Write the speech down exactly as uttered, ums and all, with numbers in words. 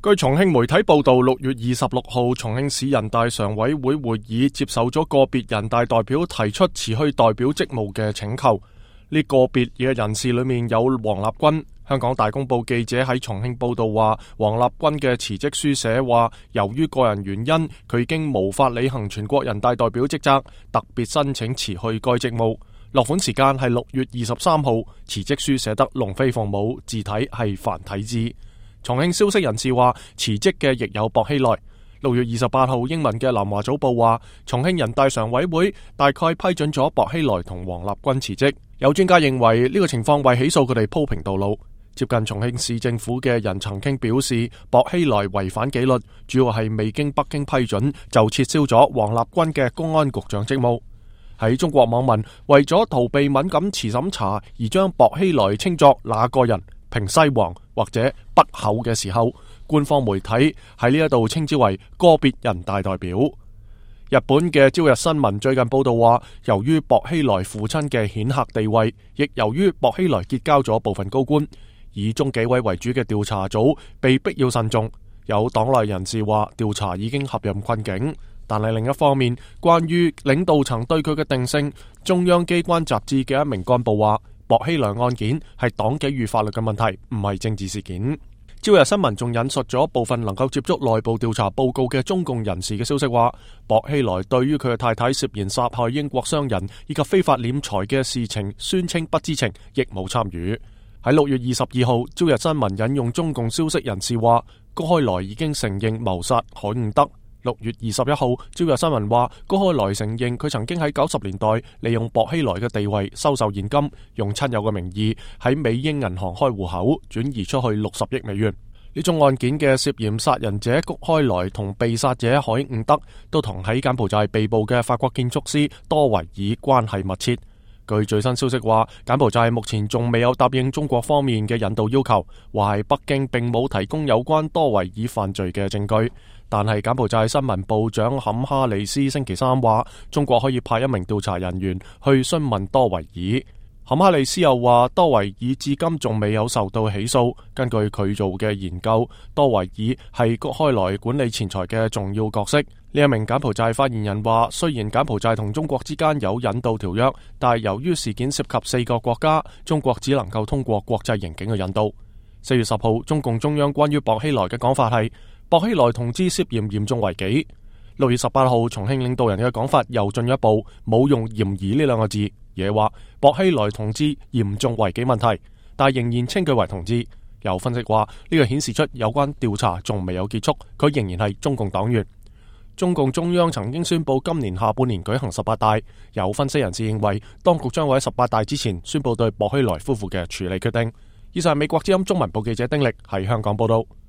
據重慶媒體報道，六月二十六號，重慶市人大常委會會議接受咗個別人大代表提出辭去代表職務嘅請求。呢個別嘅人士裏面有王立軍。香港大公報記者喺重慶報道話，王立軍嘅辭職書寫話，由於個人原因，佢已經無法履行全國人大代表職責，特別申請辭去該職務。落款時間係六月二十三號，辭職書寫得龍飛鳳舞，字體係繁體字。重慶消息人士話，辭職嘅亦有薄熙來。六月二十八號，英文嘅南華早報話，重慶人大常委會大概批准咗薄熙來同王立軍辭職。有專家認為呢個情況為起訴佢哋鋪平道路。接近重慶市政府嘅人曾經表示，薄熙來違反紀律，主要係未經北京批准就撤銷咗王立軍嘅公安局長職務。喺中國網民為咗逃避敏感詞審查而將薄熙來稱作那個人、平西王或者北口嘅時候，官方媒體喺呢一度稱之為個別人大代表。日本嘅朝日新聞最近報道話，由於薄熙來父親嘅顯赫地位，亦由於薄熙來結交咗部分高官，以中紀委為主嘅調查組被逼要慎重。有黨內人士話，調查已經陷入困境。但係另一方面，關於領導層對佢嘅定性，中央機關雜誌嘅一名幹部話，薄熙來案件係黨紀與法律嘅問題，唔係政治事件。朝日新聞仲引述咗部分能夠接觸內部調查報告嘅中共人士嘅消息話，薄熙來對於佢嘅太太涉嫌殺害英國商人以及非法斂財嘅事情宣稱不知情，亦冇參與。喺六月二十二號，朝日新聞引用中共消息人士話，高開來已經承認謀殺海伍德。六月二十一號，朝日新聞話，高開來承認佢曾經喺九十年代利用薄熙來嘅地位收受現金，用親友嘅名義喺美英銀行開戶口，轉移出去六十億美元。呢宗案件嘅涉嫌殺人者谷開來同被殺者海伍德都同喺柬埔寨被捕嘅法國建築師多維爾關係密切。據最新消息話，柬埔寨目前仲未有答應中國方面嘅引渡要求，話係北京並冇提供有關多維爾犯罪嘅證據。但係柬埔寨新聞部長坎哈利斯星期三話，中國可以派一名調查人員去詢問多維爾。坎哈利斯又話，多維爾至今仲未有受到起訴。根據佢做嘅研究，多維爾係谷開來管理錢財嘅重要角色。呢一名柬埔寨發言人話，雖然柬埔寨同中國之間有引渡條約，但係由於事件涉及四個國家，中國只能夠通過國際刑警嘅引渡。四月十號，中共中央關於薄熙來嘅講法係，薄熙來同志涉嫌嚴重違紀。六月十八號，重慶領導人嘅講法又進一步，冇用嫌疑呢兩個字，而係話薄熙來同志嚴重違紀問題，但係仍然稱佢為同志。有分析話，呢個顯示出有關調查仲未有結束，佢仍然係中共黨員。中共中央曾經宣布今年下半年舉行十八大，有分析人士認為，當局將會喺十八大之前宣布對薄熙來夫婦嘅處理決定。以上係美國之音中文部記者丁力喺香港報道。